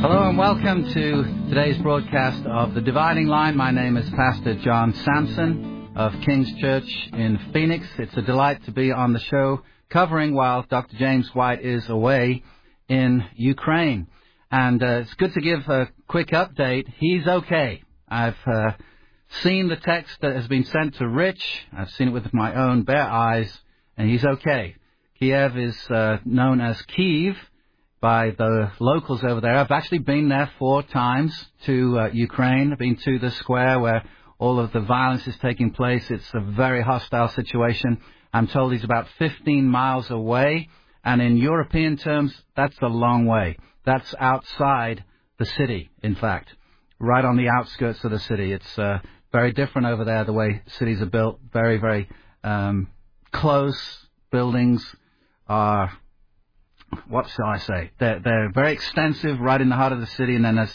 Hello and welcome to today's broadcast of The Dividing Line. My name is Pastor John Sampson of King's Church in Phoenix. It's a delight to be on the show covering while Dr. James White is away in Ukraine. And it's good to give a quick update. He's okay. I've seen the text that has been sent to Rich. I've seen it with my own bare eyes, and he's okay. Kiev is known as Kyiv by the locals over there. I've actually been there 4 times to Ukraine. I've been to the square where all of the violence is taking place. It's a very hostile situation. I'm told he's about 15 miles away, and in European terms, that's a long way. That's outside the city, in fact, right on the outskirts of the city. It's very different over there, the way cities are built. Very, very close. Buildings are, what shall I say? They're very extensive right in the heart of the city, and then as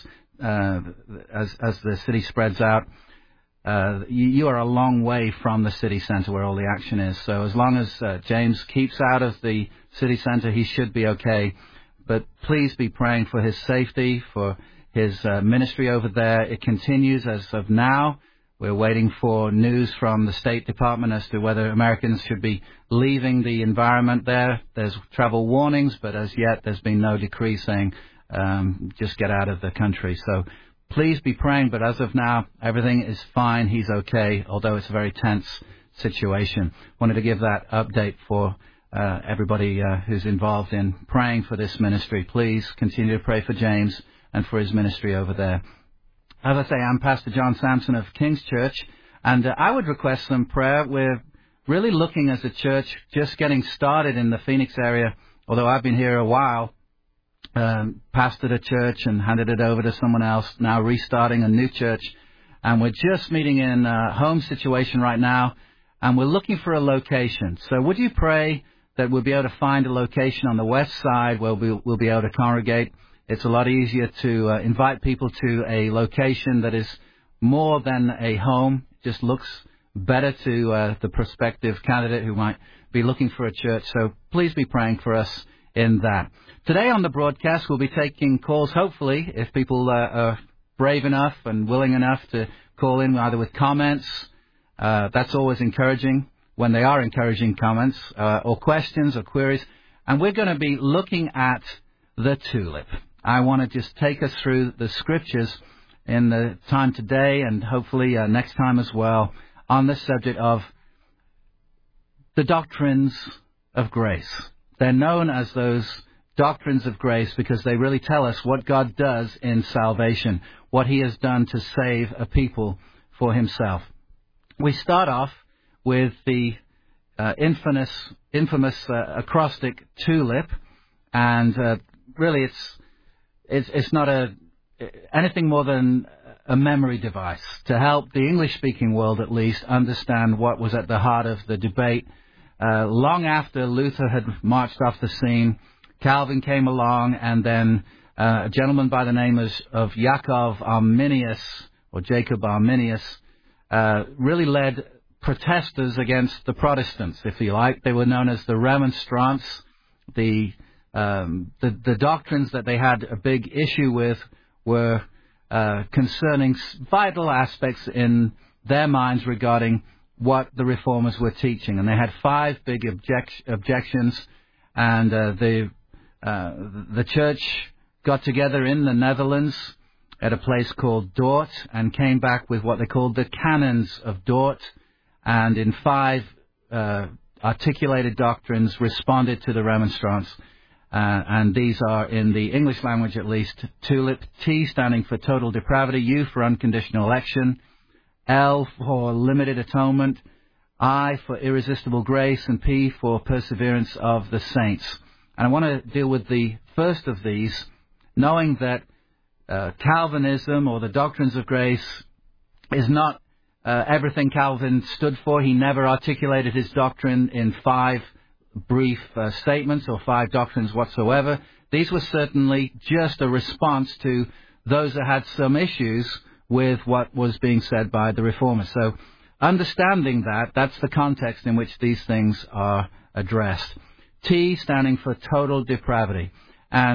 the city spreads out, you are a long way from the city center where all the action is. So as long as James keeps out of the city center, he should be okay. But please be praying for his safety, for his ministry over there. It continues as of now. We're waiting for news from the State Department as to whether Americans should be leaving the environment there. There's travel warnings, but as yet there's been no decree saying just get out of the country. So please be praying, but as of now, everything is fine. He's okay, although it's a very tense situation. Wanted to give that update for everybody who's involved in praying for this ministry. Please continue to pray for James and for his ministry over there. As I say, I'm Pastor John Sampson of King's Church, and I would request some prayer. We're really looking as a church, just getting started in the Phoenix area, although I've been here a while, pastored a church and handed it over to someone else, now restarting a new church, and we're just meeting in a home situation right now, and we're looking for a location. So would you pray that we'll be able to find a location on the west side where we'll be able to congregate? It's a lot easier to invite people to a location that is more than a home. It just looks better to the prospective candidate who might be looking for a church. So please be praying for us in that. Today on the broadcast, we'll be taking calls, hopefully, if people are brave enough and willing enough to call in either with comments. That's always encouraging when they are encouraging comments, or questions or queries. And we're going to be looking at the tulip. I want to just take us through the scriptures in the time today and hopefully next time as well on the subject of the doctrines of grace. They're known as those doctrines of grace because they really tell us what God does in salvation, what he has done to save a people for himself. We start off with the infamous acrostic tulip, and really it's not anything more than a memory device to help the English-speaking world at least understand what was at the heart of the debate. Long after Luther had marched off the scene, Calvin came along, and then a gentleman by the name of Jacob Arminius, or Jacob Arminius, really led protesters against the Protestants, if you like. They were known as the Remonstrants. The doctrines that they had a big issue with were concerning vital aspects in their minds regarding what the Reformers were teaching. And they had 5 big objections, and the church got together in the Netherlands at a place called Dort and came back with what they called the Canons of Dort, and in 5 articulated doctrines responded to the Remonstrants. And these are, in the English language at least, TULIP, T standing for total depravity, U for unconditional election, L for limited atonement, I for irresistible grace, and P for perseverance of the saints. And I want to deal with the first of these, knowing that Calvinism, or the doctrines of grace, is not everything Calvin stood for. He never articulated his doctrine in 5 brief statements or 5 doctrines whatsoever. These were certainly just a response to those that had some issues with what was being said by the Reformers. So understanding that, that's the context in which these things are addressed. T standing for total depravity. And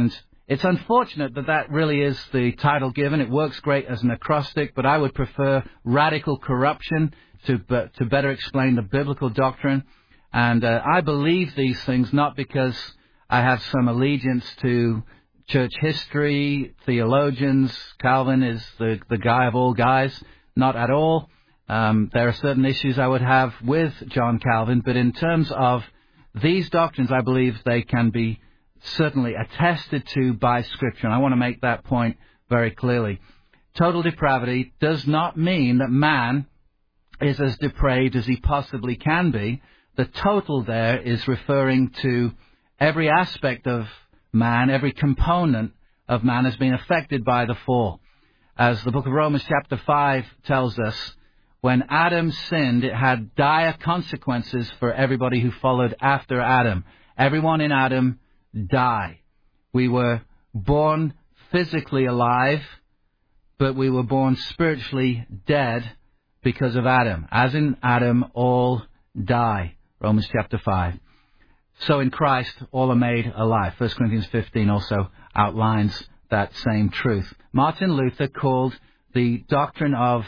It's unfortunate that that really is the title given. It works great as an acrostic, but I would prefer radical corruption to better explain the biblical doctrine. And I believe these things not because I have some allegiance to church history, theologians. Calvin is the guy of all guys. Not at all. There are certain issues I would have with John Calvin, but in terms of these doctrines, I believe they can be certainly attested to by Scripture, and I want to make that point very clearly. Total depravity does not mean that man is as depraved as he possibly can be. The total there is referring to every aspect of man, every component of man has been affected by the fall. As the book of Romans chapter 5 tells us, when Adam sinned, it had dire consequences for everybody who followed after Adam. Everyone in Adam die. We were born physically alive, but we were born spiritually dead because of Adam. As in Adam, all die. Romans chapter 5. So in Christ, all are made alive. 1 Corinthians 15 also outlines that same truth. Martin Luther called the doctrine of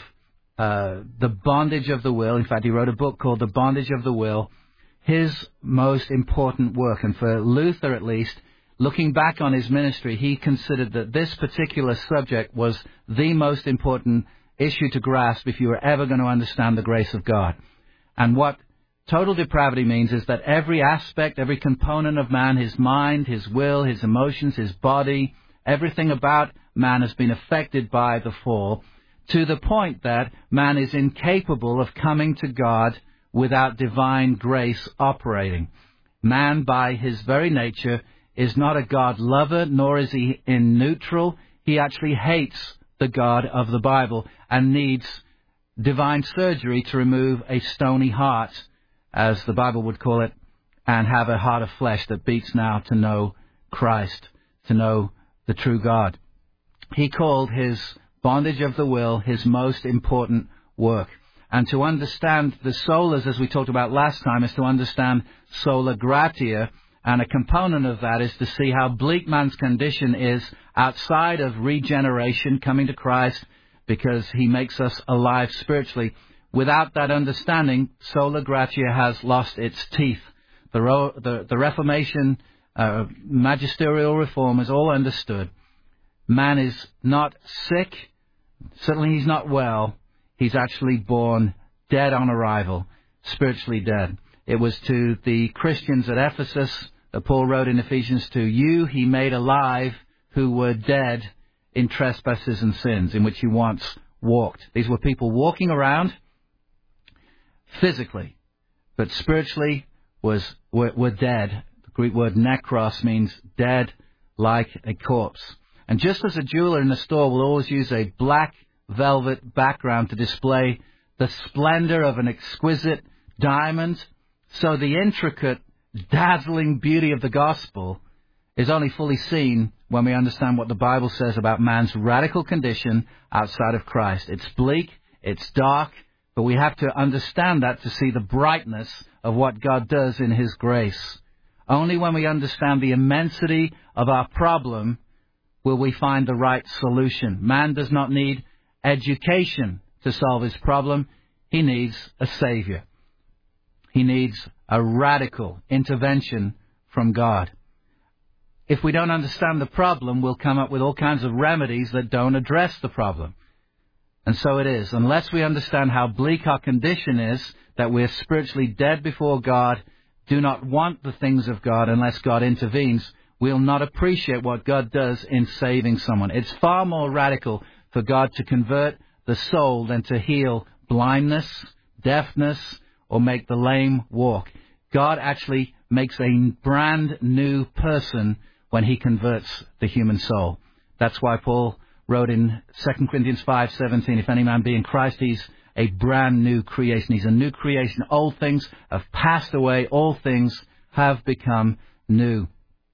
the bondage of the will, in fact he wrote a book called The Bondage of the Will, his most important work. And for Luther at least, looking back on his ministry, he considered that this particular subject was the most important issue to grasp if you were ever going to understand the grace of God. And what total depravity means is that every aspect, every component of man, his mind, his will, his emotions, his body, everything about man has been affected by the fall, to the point that man is incapable of coming to God without divine grace operating. Man, by his very nature, is not a God lover, nor is he in neutral. He actually hates the God of the Bible and needs divine surgery to remove a stony heart, as the Bible would call it, and have a heart of flesh that beats now to know Christ, to know the true God. He called his bondage of the will his most important work. And to understand the solas, as we talked about last time, is to understand sola gratia, and a component of that is to see how bleak man's condition is outside of regeneration, coming to Christ, because he makes us alive spiritually. Without that understanding, sola gratia has lost its teeth. The Reformation, magisterial reform is all understood. Man is not sick. Certainly he's not well. He's actually born dead on arrival, spiritually dead. It was to the Christians at Ephesus that Paul wrote in Ephesians 2, "You he made alive who were dead in trespasses and sins, in which you once walked." These were people walking around physically, but spiritually were dead. The Greek word nekros means dead like a corpse. And just as a jeweler in a store will always use a black velvet background to display the splendor of an exquisite diamond, so the intricate, dazzling beauty of the gospel is only fully seen when we understand what the Bible says about man's radical condition outside of Christ. It's bleak, it's dark, but we have to understand that to see the brightness of what God does in His grace. Only when we understand the immensity of our problem will we find the right solution. Man does not need education to solve his problem. He needs a Savior. He needs a radical intervention from God. If we don't understand the problem, we'll come up with all kinds of remedies that don't address the problem. And so it is. Unless we understand how bleak our condition is, that we're spiritually dead before God, do not want the things of God unless God intervenes, we'll not appreciate what God does in saving someone. It's far more radical for God to convert the soul than to heal blindness, deafness, or make the lame walk. God actually makes a brand new person when He converts the human soul. That's why Paul wrote in 2 Corinthians 5:17, "If any man be in Christ, he's a brand new creation." He's a new creation. Old things have passed away. All things have become new.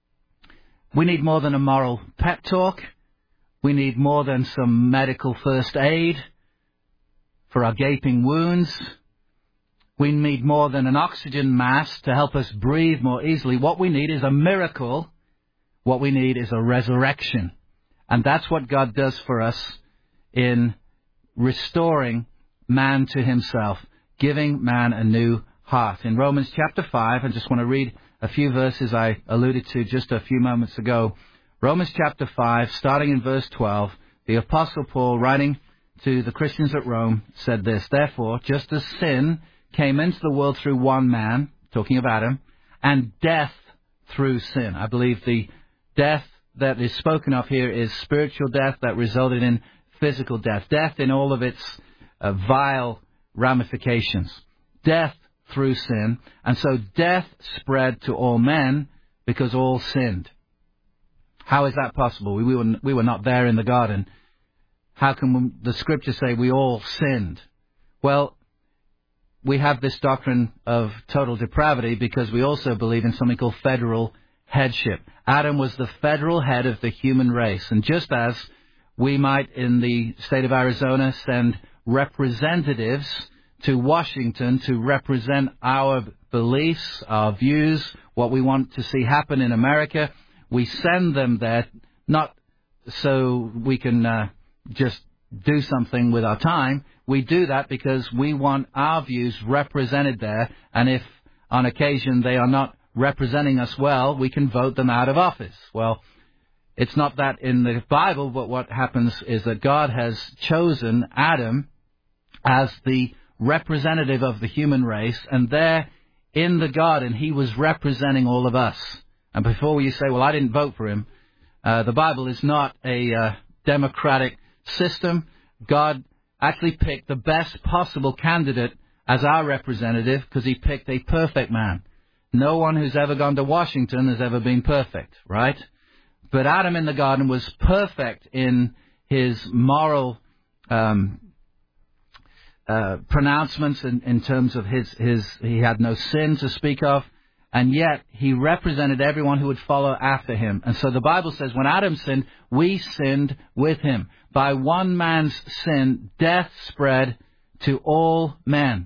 We need more than a moral pep talk. We need more than some medical first aid for our gaping wounds. We need more than an oxygen mask to help us breathe more easily. What we need is a miracle What we need is a resurrection. And that's what God does for us in restoring man to himself, giving man a new heart. In Romans chapter 5, I just want to read a few verses I alluded to just a few moments ago. Romans chapter 5, starting in verse 12, the Apostle Paul, writing to the Christians at Rome, said this: Therefore, just as sin came into the world through one man, talking of Adam, and death through sin. I believe the death that is spoken of here is spiritual death that resulted in physical death. Death in all of its vile ramifications. Death through sin. And so death spread to all men because all sinned. How is that possible? We were not there in the garden. How can the Scripture say we all sinned? Well, we have this doctrine of total depravity because we also believe in something called federal headship. Adam was the federal head of the human race. And just as we might in the state of Arizona send representatives to Washington to represent our beliefs, our views, what we want to see happen in America, we send them there not so we can just do something with our time. We do that because we want our views represented there, and if on occasion they are not representing us well, we can vote them out of office. Well, it's not that in the Bible, but what happens is that God has chosen Adam as the representative of the human race, and there in the garden he was representing all of us. And before you say, well, I didn't vote for him, the Bible is not a democratic system. God actually picked the best possible candidate as our representative because he picked a perfect man. No one who's ever gone to Washington has ever been perfect, right? But Adam in the garden was perfect in his moral pronouncements in terms of he had no sin to speak of, and yet he represented everyone who would follow after him. And so the Bible says when Adam sinned, we sinned with him. By one man's sin, death spread to all men.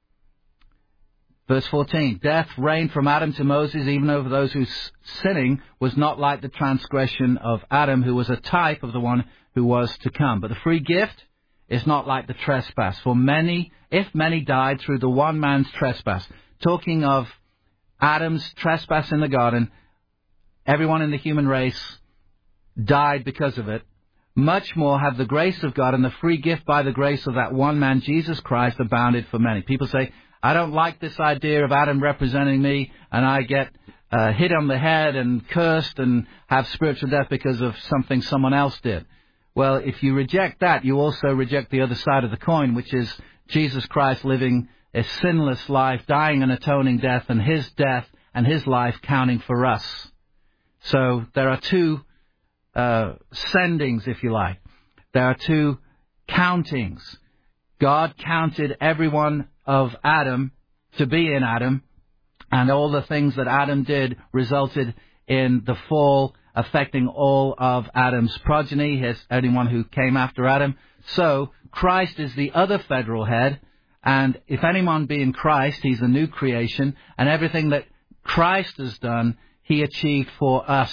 Verse 14, death reigned from Adam to Moses, even over those whose sinning was not like the transgression of Adam, who was a type of the one who was to come. But the free gift is not like the trespass. For if many died through the one man's trespass, talking of Adam's trespass in the garden, everyone in the human race died because of it. Much more have the grace of God and the free gift by the grace of that one man, Jesus Christ, abounded for many. People say, I don't like this idea of Adam representing me, and I get hit on the head and cursed and have spiritual death because of something someone else did. Well, if you reject that, you also reject the other side of the coin, which is Jesus Christ living a sinless life, dying an atoning death, and his death and his life counting for us. So there are two sendings, if you like. There are two countings. God counted everyone of Adam to be in Adam, and all the things that Adam did resulted in the fall affecting all of Adam's progeny, anyone who came after Adam. So Christ is the other federal head, and if anyone be in Christ, he's a new creation, and everything that Christ has done, he achieved for us.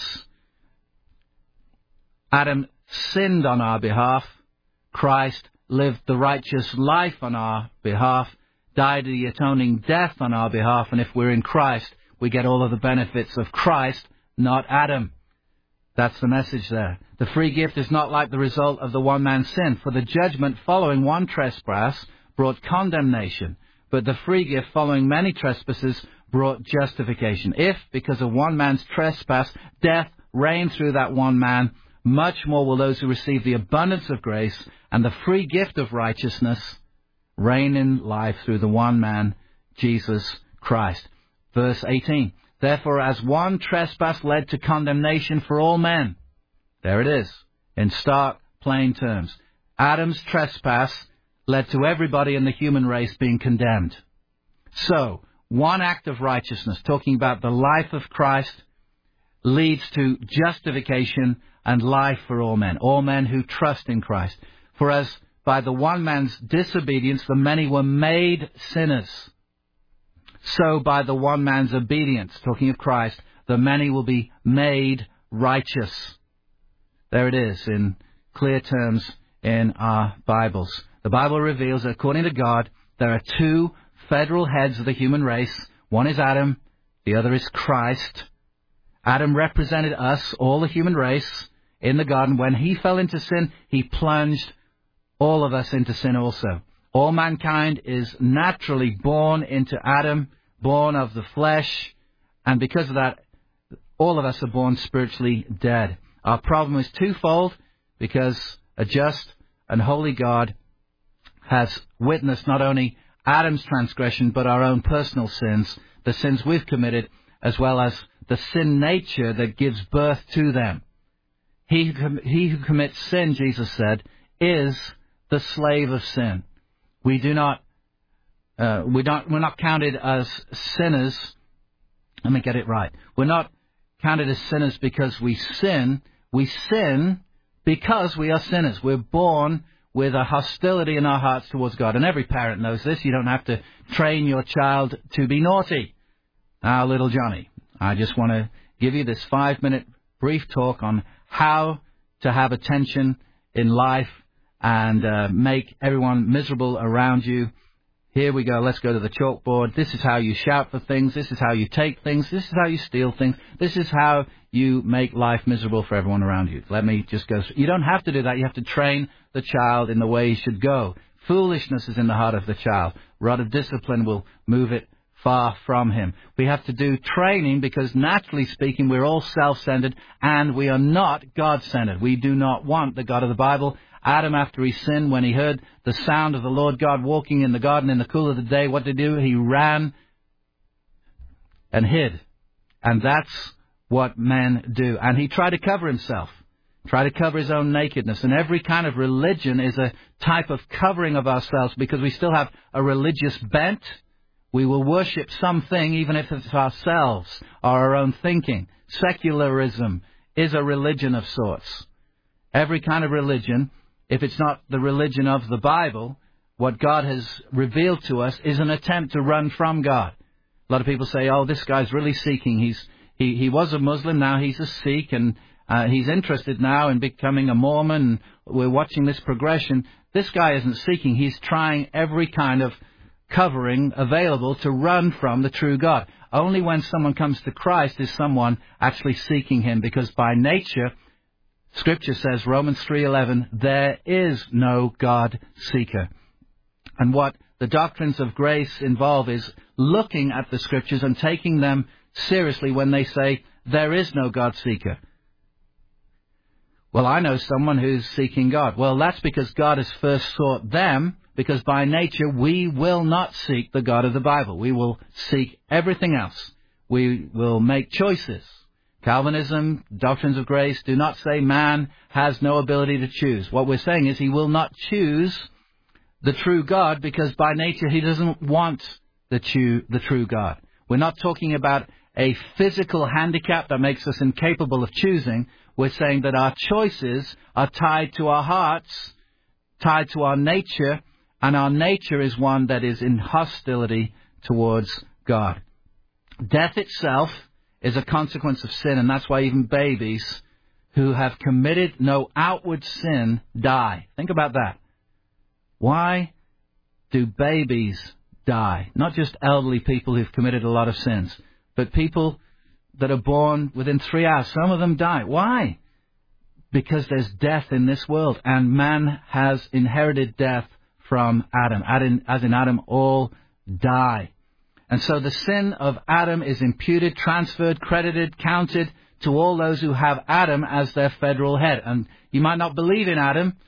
Adam sinned on our behalf. Christ lived the righteous life on our behalf, died the atoning death on our behalf, and if we're in Christ, we get all of the benefits of Christ, not Adam. That's the message there. The free gift is not like the result of the one man's sin, for the judgment following one trespass brought condemnation, but the free gift following many trespasses brought justification. If, because of one man's trespass, death reigned through that one man, much more will those who receive the abundance of grace and the free gift of righteousness reign in life through the one man, Jesus Christ. Verse 18, therefore as one trespass led to condemnation for all men. There it is, in stark, plain terms. Adam's trespass led to everybody in the human race being condemned. So, one act of righteousness, talking about the life of Christ, leads to justification and life for all men who trust in Christ. For as by the one man's disobedience the many were made sinners, so by the one man's obedience, talking of Christ, the many will be made righteous. There it is in clear terms in our Bibles. The Bible reveals that according to God, there are two federal heads of the human race. One is Adam, the other is Christ. Adam represented us, all the human race, in the garden. When he fell into sin, he plunged all of us into sin also. All mankind is naturally born into Adam, born of the flesh, and because of that, all of us are born spiritually dead. Our problem is twofold, because a just and holy God has witnessed not only Adam's transgression, but our own personal sins, the sins we've committed, as well as the sin nature that gives birth to them. He who commits sin, Jesus said, is the slave of sin. We're not counted as sinners. Let me get it right. We're not counted as sinners because we sin. We sin because we are sinners. We're born with a hostility in our hearts towards God. And every parent knows this. You don't have to train your child to be naughty. Now, little Johnny, I just want to give you this 5-minute brief talk on how to have attention in life and make everyone miserable around you. Here we go. Let's go to the chalkboard. This is how you shout for things. This is how you take things. This is how you steal things. This is how you make life miserable for everyone around you. Let me just go. You don't have to do that. You have to train the child in the way he should go. Foolishness is in the heart of the child. Rod of discipline will move it far from him. We have to do training because, naturally speaking, we're all self-centered and we are not God-centered. We do not want the God of the Bible. Adam, after he sinned, when he heard the sound of the Lord God walking in the garden in the cool of the day, what did he do? He ran and hid. And that's what men do. And he tried to cover himself, tried to cover his own nakedness. And every kind of religion is a type of covering of ourselves because we still have a religious bent. We will worship something, even if it's ourselves or our own thinking. Secularism is a religion of sorts. Every kind of religion, if it's not the religion of the Bible, what God has revealed to us is an attempt to run from God. A lot of people say, oh, this guy's really seeking. He was a Muslim, now he's a Sikh, and he's interested now in becoming a Mormon. We're watching this progression. This guy isn't seeking. He's trying every kind of covering available to run from the true God. Only when someone comes to Christ is someone actually seeking him, because by nature, Scripture says, Romans 3:11, there is no God seeker. And what the doctrines of grace involve is looking at the Scriptures and taking them seriously when they say, there is no God seeker. Well, I know someone who's seeking God. Well, that's because God has first sought them, because by nature we will not seek the God of the Bible. We will seek everything else. We will make choices. Calvinism, doctrines of grace, do not say man has no ability to choose. What we're saying is he will not choose the true God because by nature he doesn't want the true God. We're not talking about a physical handicap that makes us incapable of choosing. We're saying that our choices are tied to our hearts, tied to our nature, and our nature is one that is in hostility towards God. Death itself is a consequence of sin, and that's why even babies who have committed no outward sin die. Think about that. Why do babies die? Not just elderly people who've committed a lot of sins, but people that are born within 3 hours. Some of them die. Why? Because there's death in this world, and man has inherited death from Adam. As in Adam, all die. And so the sin of Adam is imputed, transferred, credited, counted to all those who have Adam as their federal head. And you might not believe in Adam,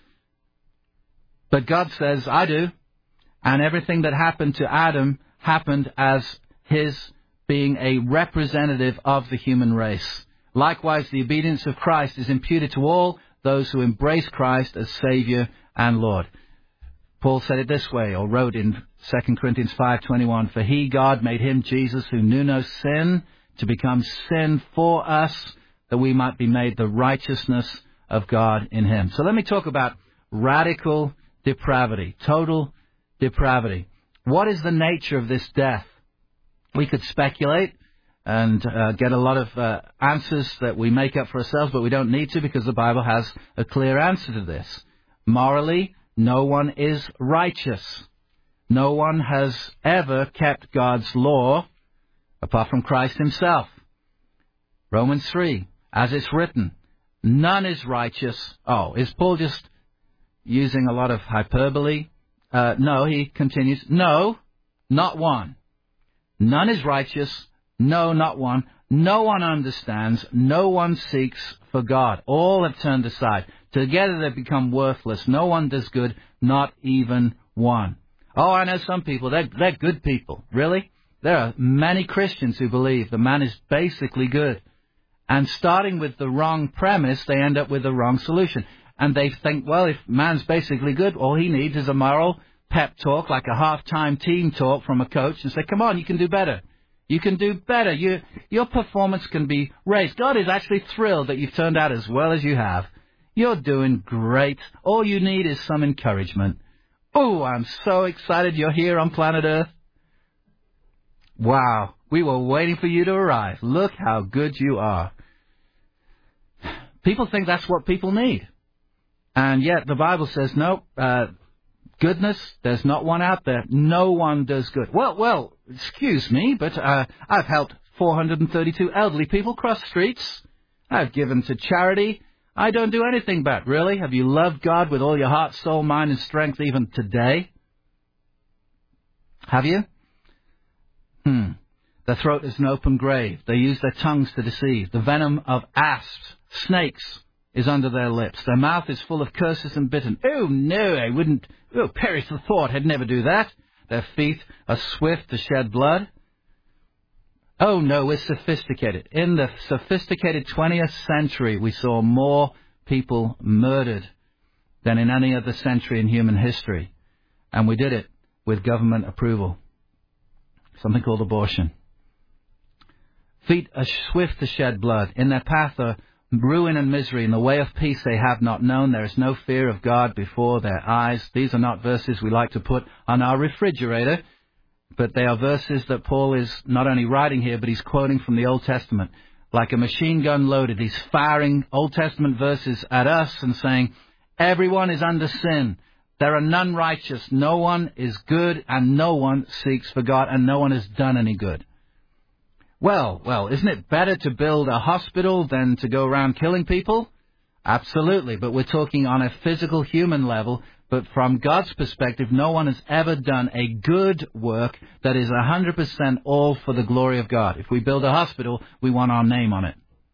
but God says, I do. And everything that happened to Adam happened as his being a representative of the human race. Likewise, the obedience of Christ is imputed to all those who embrace Christ as Savior and Lord. Paul said it this way, or wrote in 2 Corinthians 5:21, for he, God, made him, Jesus, who knew no sin, to become sin for us, that we might be made the righteousness of God in him. So let me talk about radical depravity, total depravity. What is the nature of this death? We could speculate. and get a lot of answers that we make up for ourselves, but we don't need to because the Bible has a clear answer to this. Morally, no one is righteous. No one has ever kept God's law apart from Christ himself. Romans 3, as it's written, none is righteous. Oh, is Paul just using a lot of hyperbole? No, he continues, no, not one. None is righteous. No, not one. No one understands. No one seeks for God. All have turned aside. Together they become worthless. No one does good, not even one. Oh, I know some people. They're good people. Really? There are many Christians who believe the man is basically good. And starting with the wrong premise, they end up with the wrong solution. And they think, well, if man's basically good, all he needs is a moral pep talk, like a half-time team talk from a coach, and say, come on, you can do better. You can do better. Your performance can be raised. God is actually thrilled that you've turned out as well as you have. You're doing great. All you need is some encouragement. Oh, I'm so excited you're here on planet Earth. Wow, we were waiting for you to arrive. Look how good you are. People think that's what people need. And yet the Bible says, no, goodness, there's not one out there. No one does good. Well, excuse me, but I've helped 432 elderly people cross streets. I've given to charity. I don't do anything bad. Really? Have you loved God with all your heart, soul, mind, and strength even today? Have you? Their throat is an open grave. They use their tongues to deceive. The venom of asps, snakes, is under their lips. Their mouth is full of curses and bitterness. Oh, no, I wouldn't. Oh, perish the thought. I'd never do that. Their feet are swift to shed blood. Oh, no, we're sophisticated. In the sophisticated 20th century, we saw more people murdered than in any other century in human history. And we did it with government approval. Something called abortion. Feet are swift to shed blood. In their path are ruin and misery. In the way of peace they have not known. There is no fear of God before their eyes. These are not verses we like to put on our refrigerator, but they are verses that Paul is not only writing here, but he's quoting from the Old Testament. Like a machine gun loaded, he's firing Old Testament verses at us and saying, everyone is under sin. There are none righteous. No one is good, and no one seeks for God, and no one has done any good. Well, isn't it better to build a hospital than to go around killing people? Absolutely, but we're talking on a physical human level. But from God's perspective, no one has ever done a good work that is 100% all for the glory of God. If we build a hospital, we want our name on it.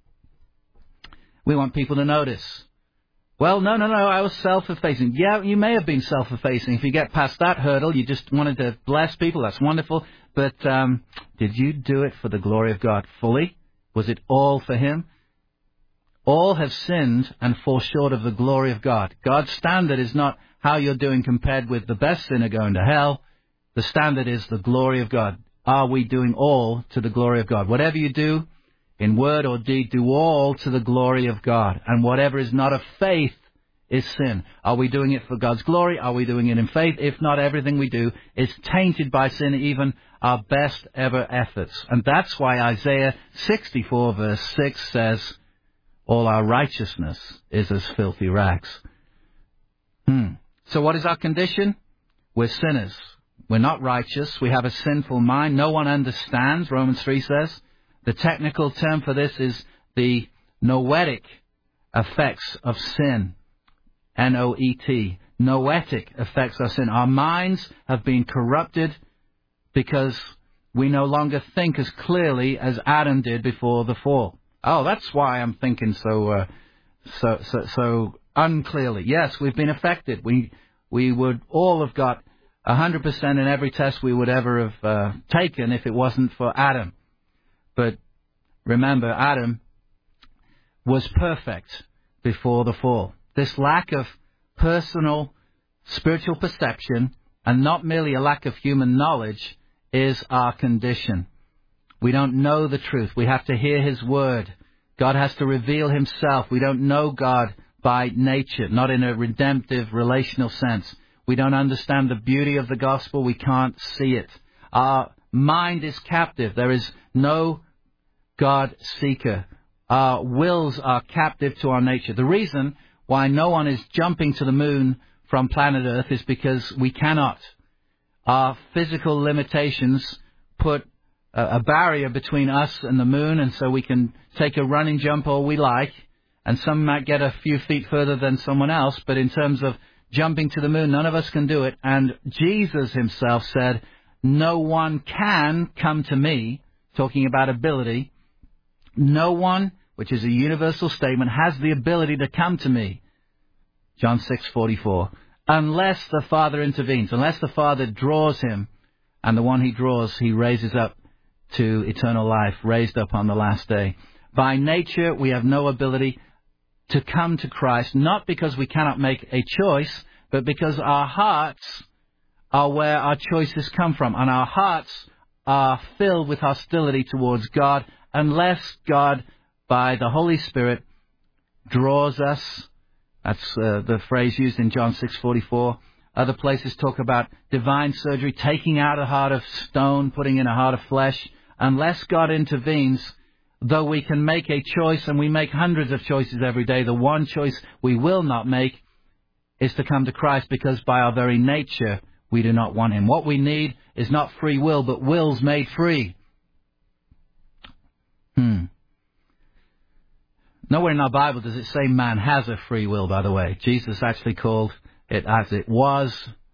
We want people to notice. Well, no, I was self-effacing. Yeah, you may have been self-effacing. If you get past that hurdle, you just wanted to bless people, that's wonderful. But did you do it for the glory of God fully? Was it all for Him? All have sinned and fall short of the glory of God. God's standard is not how you're doing compared with the best sinner going to hell. The standard is the glory of God. Are we doing all to the glory of God? Whatever you do, in word or deed, do all to the glory of God. And whatever is not of faith is sin. Are we doing it for God's glory? Are we doing it in faith? If not, everything we do is tainted by sin, even our best ever efforts. And that's why Isaiah 64 verse 6 says, all our righteousness is as filthy rags. So what is our condition? We're sinners. We're not righteous. We have a sinful mind. No one understands, Romans 3 says. The technical term for this is the noetic effects of sin. N-O-E-T. Noetic effects of sin. Our minds have been corrupted because we no longer think as clearly as Adam did before the fall. Oh, that's why I'm thinking so unclearly. Yes, we've been affected. We would all have got 100% in every test we would ever have taken if it wasn't for Adam. But remember, Adam was perfect before the fall. This lack of personal spiritual perception, and not merely a lack of human knowledge, is our condition. We don't know the truth. We have to hear His word. God has to reveal Himself. We don't know God by nature, not in a redemptive relational sense. We don't understand the beauty of the gospel. We can't see it. Our mind is captive. There is no God-seeker. Our wills are captive to our nature. The reason why no one is jumping to the moon from planet Earth is because we cannot. Our physical limitations put a barrier between us and the moon, and so we can take a running jump all we like, and some might get a few feet further than someone else, but in terms of jumping to the moon, none of us can do it. And Jesus himself said, no one can come to me, talking about ability. No one, which is a universal statement, has the ability to come to me. John 6:44. Unless the Father intervenes, unless the Father draws him, and the one he draws, he raises up to eternal life, raised up on the last day. By nature, we have no ability to come to Christ, not because we cannot make a choice, but because our hearts are where our choices come from, and our hearts are filled with hostility towards God, unless God, by the Holy Spirit, draws us. That's the phrase used in John 6:44. Other places talk about divine surgery, taking out a heart of stone, putting in a heart of flesh. Unless God intervenes, though we can make a choice, and we make hundreds of choices every day, the one choice we will not make is to come to Christ, because by our very nature, we do not want him. What we need is not free will, but wills made free. Nowhere in our Bible does it say man has a free will, by the way. Jesus actually called it as it was.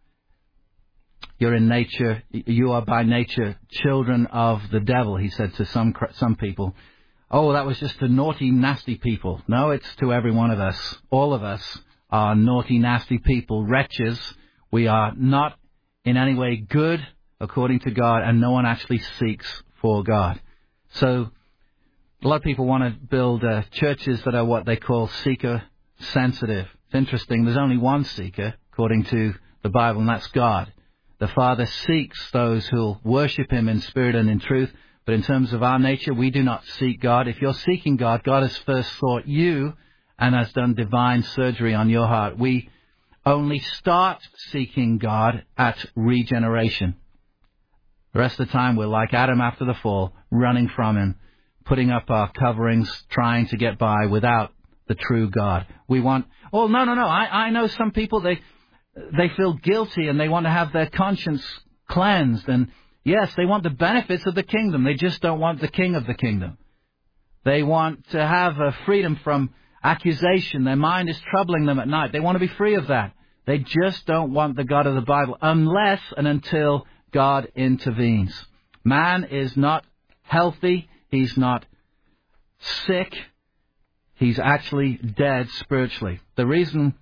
You are by nature children of the devil, he said to some people. Oh, that was just to naughty, nasty people. No, it's to every one of us. All of us are naughty, nasty people, wretches. We are not in any way good according to God, and no one actually seeks for God. So a lot of people want to build churches that are what they call seeker-sensitive. It's interesting. There's only one seeker, according to the Bible, and that's God. The Father seeks those who'll worship him in spirit and in truth. But in terms of our nature, we do not seek God. If you're seeking God, God has first sought you and has done divine surgery on your heart. We only start seeking God at regeneration. The rest of the time, we're like Adam after the fall, running from him, putting up our coverings, trying to get by without the true God. We want, oh, no. I know some people, they feel guilty and they want to have their conscience cleansed. And yes, they want the benefits of the kingdom. They just don't want the king of the kingdom. They want to have a freedom from accusation. Their mind is troubling them at night. They want to be free of that. They just don't want the God of the Bible unless and until God intervenes. Man is not healthy. He's not sick. He's actually dead spiritually. The reason,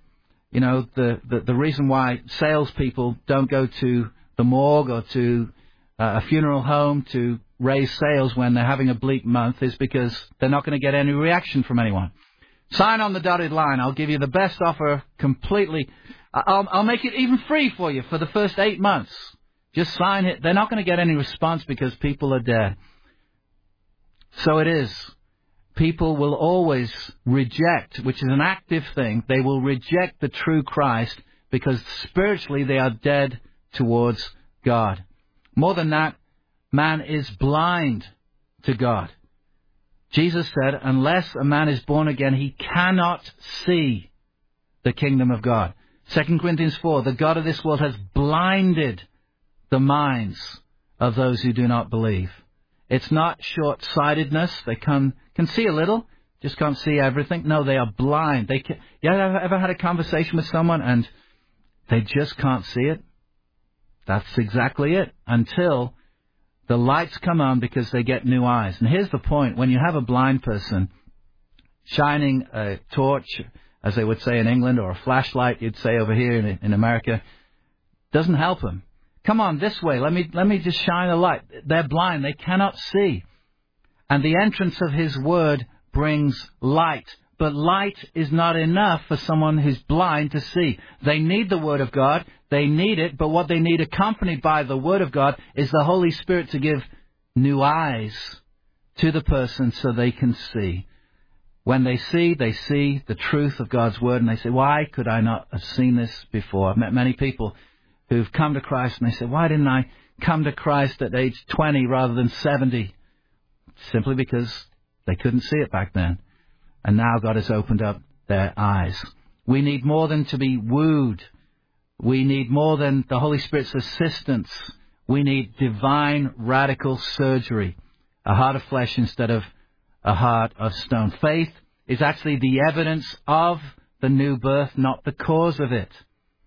the reason why salespeople don't go to the morgue or to a funeral home to raise sales when they're having a bleak month is because they're not going to get any reaction from anyone. Sign on the dotted line. I'll give you the best offer completely. I'll make it even free for you for the first 8 months. Just sign it. They're not going to get any response because people are dead. So it is. People will always reject, which is an active thing. They will reject the true Christ because spiritually they are dead towards God. More than that, man is blind to God. Jesus said, unless a man is born again, he cannot see the kingdom of God. 2 Corinthians 4, the God of this world has blinded the minds of those who do not believe. It's not short-sightedness. They can see a little, just can't see everything. No, they are blind. You ever had a conversation with someone and they just can't see it? That's exactly it, until the lights come on because they get new eyes. And here's the point. When you have a blind person shining a torch, as they would say in England, or a flashlight, you'd say over here in America, doesn't help them. Come on, this way. Let me just shine a light. They're blind. They cannot see. And the entrance of his word brings light. But light is not enough for someone who's blind to see. They need the word of God. They need it. But what they need accompanied by the word of God is the Holy Spirit to give new eyes to the person so they can see. When they see the truth of God's word, and they say, why could I not have seen this before? I've met many people who've come to Christ, and they say, why didn't I come to Christ at age 20 rather than 70? Simply because They couldn't see it back then. And now God has opened up their eyes. We need more than to be wooed. We need more than the Holy Spirit's assistance. We need divine radical surgery. A heart of flesh instead of a heart of stone. Faith is actually the evidence of the new birth, not the cause of it.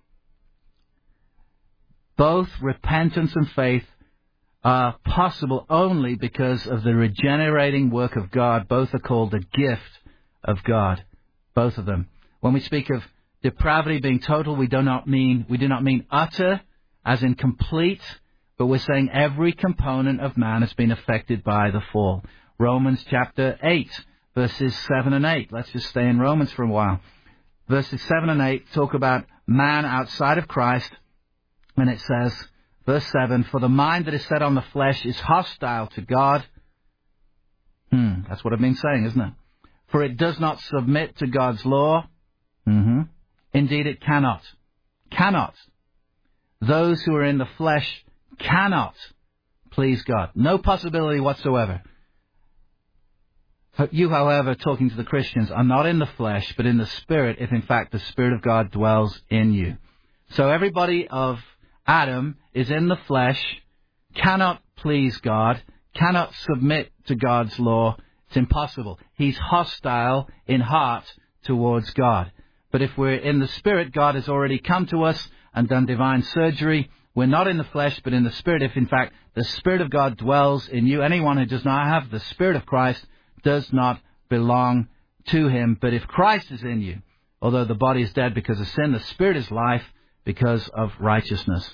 Both repentance and faith are possible only because of the regenerating work of God. Both are called the gift of God. Both of them. When we speak of depravity being total, we do not mean utter, as in complete, but we're saying every component of man has been affected by the fall. Romans chapter 8, verses 7 and 8. Let's just stay in Romans for a while. Verses 7 and 8 talk about man outside of Christ, and it says, verse 7, for the mind that is set on the flesh is hostile to God. That's what I've been saying, isn't it? For it does not submit to God's law. Indeed, it cannot. Cannot. Those who are in the flesh cannot please God. No possibility whatsoever. You, however, talking to the Christians, are not in the flesh, but in the Spirit, if in fact the Spirit of God dwells in you. So everybody of Adam is in the flesh, cannot please God, cannot submit to God's law. It's impossible. He's hostile in heart towards God. But if we're in the Spirit, God has already come to us and done divine surgery. We're not in the flesh, but in the Spirit. If in fact the Spirit of God dwells in you, anyone who does not have the Spirit of Christ does not belong to him. But if Christ is in you, although the body is dead because of sin, the Spirit is life because of righteousness.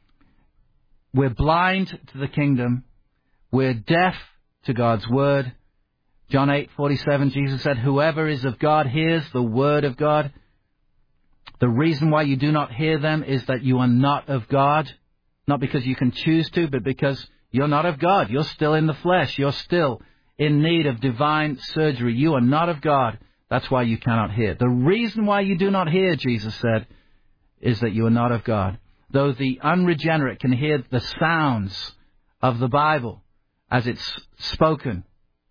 We're blind to the kingdom. We're deaf to God's word. John 8:47, Jesus said, whoever is of God hears the word of God. The reason why you do not hear them is that you are not of God. Not because you can choose to, but because you're not of God. You're still in the flesh. You're still in need of divine surgery. You are not of God. That's why you cannot hear. The reason why you do not hear, Jesus said, is that you are not of God. Though the unregenerate can hear the sounds of the Bible as it's spoken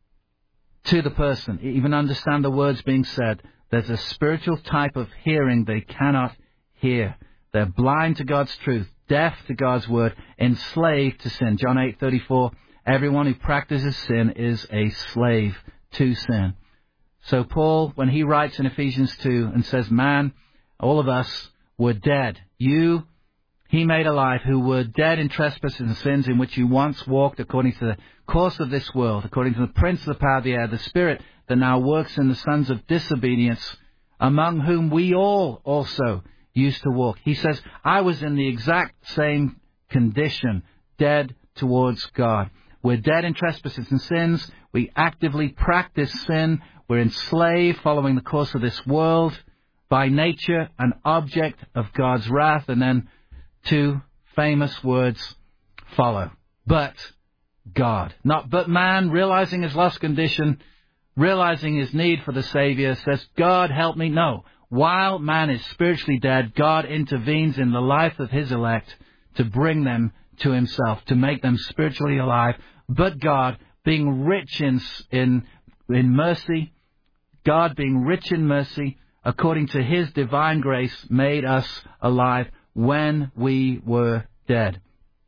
to the person, even understand the words being said, there's a spiritual type of hearing they cannot hear. They're blind to God's truth, deaf to God's word, enslaved to sin. John 8:34, everyone who practices sin is a slave to sin. So Paul, when he writes in Ephesians 2 and says, man, all of us were dead. You, he made alive, who were dead in trespasses and sins in which you once walked according to the course of this world, according to the prince of the power of the air, the spirit that now works in the sons of disobedience, among whom we all also used to walk. He says, I was in the exact same condition, dead towards God. We're dead in trespasses and sins. We actively practice sin. We're enslaved following the course of this world, by nature an object of God's wrath. And then two famous words follow. But God. Not but man, realizing his lost condition, realizing his need for the Savior, says, God, help me. No. While man is spiritually dead, God intervenes in the life of his elect to bring them to himself, to make them spiritually alive. But God, being rich in mercy, God being rich in mercy, according to his divine grace, made us alive when we were dead.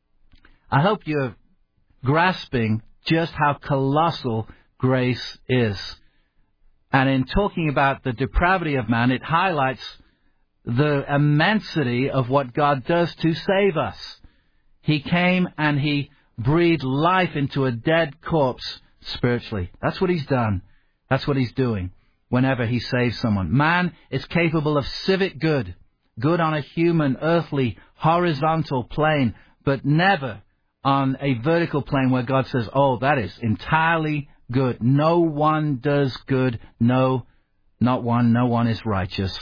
I hope you're grasping just how colossal grace is. And in talking about the depravity of man, it highlights the immensity of what God does to save us. He came and he breathed life into a dead corpse spiritually. That's what he's done. That's what he's doing whenever he saves someone. Man is capable of civic good, good on a human, earthly, horizontal plane, but never on a vertical plane where God says, oh, that is entirely good. No one does good. No, not one. No one is righteous.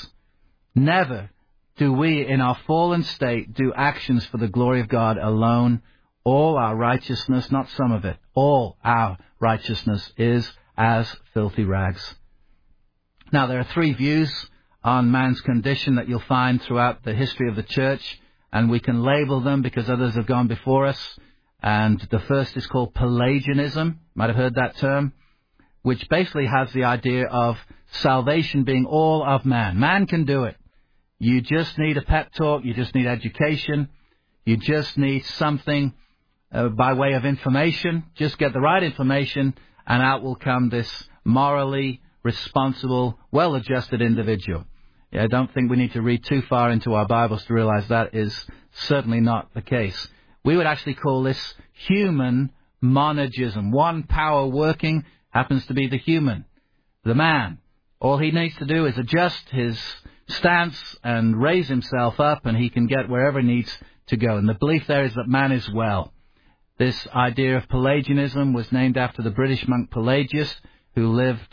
Never do we, in our fallen state, do actions for the glory of God alone. All our righteousness, not some of it, all our righteousness is as filthy rags. Now, there are three views on man's condition that you'll find throughout the history of the church, and we can label them because others have gone before us. And the first is called Pelagianism. Might have heard that term. which basically has the idea of salvation being all of man. Man can do it. You just need a pep talk. You just need education. You just need something by way of information. Just get the right information, and out will come this morally responsible, well-adjusted individual. I don't think we need to read too far into our Bibles to realize that is certainly not the case. We would actually call this human monergism. One power working happens to be the human, the man. All he needs to do is adjust his stance and raise himself up, and he can get wherever he needs to go. And the belief there is that man is well. This idea of Pelagianism was named after the British monk Pelagius, who lived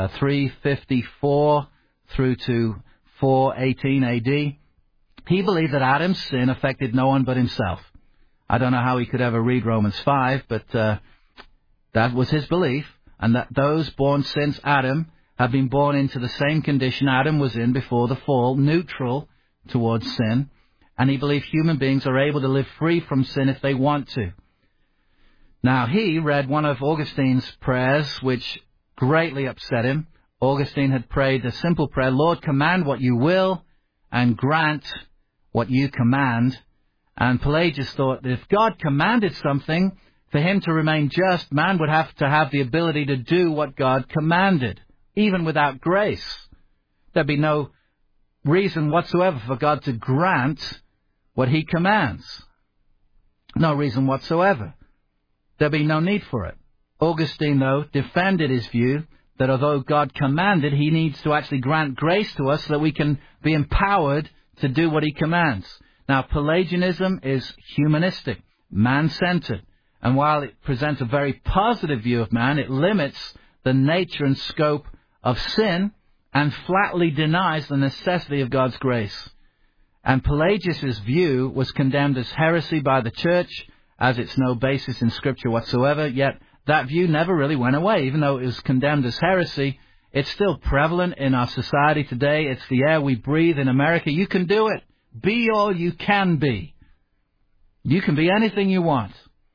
354 through to 418 A.D. He believed that Adam's sin affected no one but himself. I don't know how he could ever read Romans 5, but that was his belief, and that those born since Adam have been born into the same condition Adam was in before the fall, neutral towards sin, and he believed human beings are able to live free from sin if they want to. Now, he read one of Augustine's prayers, which greatly upset him. Augustine had prayed a simple prayer, Lord, command what you will, and grant what you command. And Pelagius thought that if God commanded something, for him to remain just, man would have to have the ability to do what God commanded, even without grace. There'd be no reason whatsoever for God to grant what he commands. No reason whatsoever. There'd be no need for it. Augustine, though, defended his view that although God commanded, he needs to actually grant grace to us so that we can be empowered to do what he commands. Now, Pelagianism is humanistic, man-centered, and while it presents a very positive view of man, it limits the nature and scope of sin and flatly denies the necessity of God's grace. And Pelagius' view was condemned as heresy by the church, as it's no basis in Scripture whatsoever, yet that view never really went away. Even though it was condemned as heresy, it's still prevalent in our society today. It's the air we breathe in America. You can do it. Be all you can be. You can be anything you want.